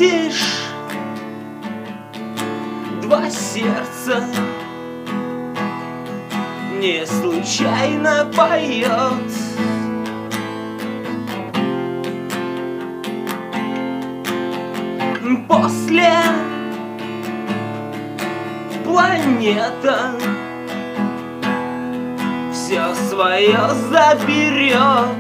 видишь, два сердца не случайно поет. После планета все свое заберет.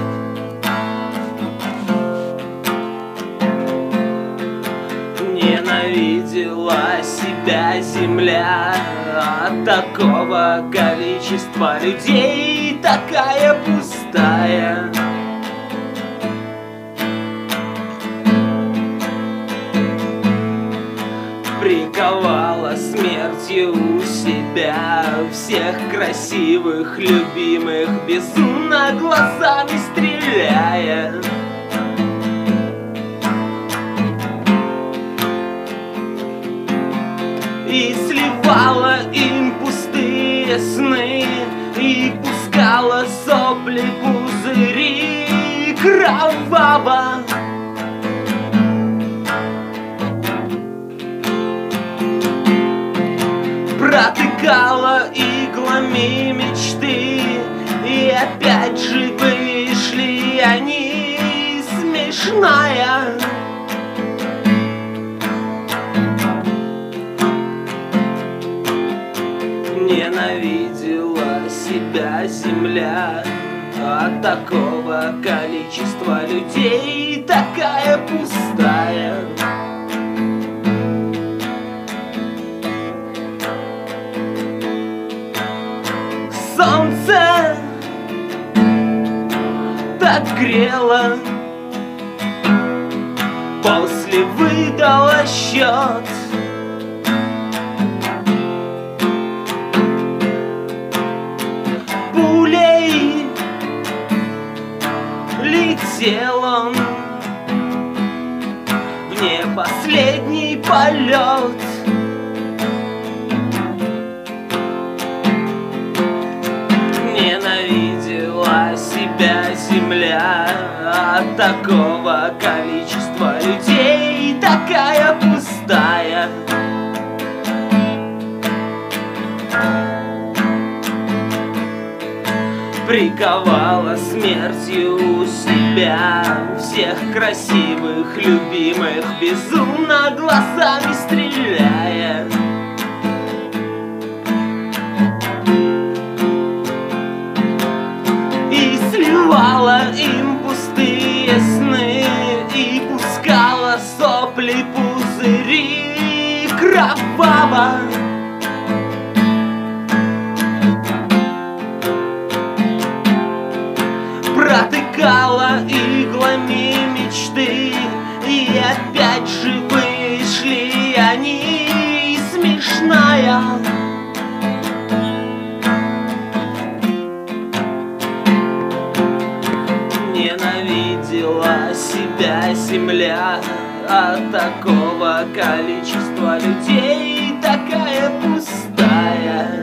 Ненавидела себя Земля от такого количества людей, такая пустая. Приковала смертью себя всех красивых, любимых, безумно глазами стреляя. И сливала им пустые сны, и пускала сопли, пузыри кроваво. Протыкала иглами мечты, и опять же вышли они смешная. Ненавидела себя Земля от такого количества людей, такая пустая. Солнце так грело, после выдало счет. Пулей летел он в не последний полет. Ненавидела себя Земля от такого количества людей, такая пустая. Приковала смертью себя всех красивых, любимых, безумно глазами стреляя. И сливала им пустые сны, и пускала сопли, пузыри кроваво. Протыкала иглами мечты, и опять же вышли они смешная. Ненавидела себя Земля от такого количества людей, такая пустая.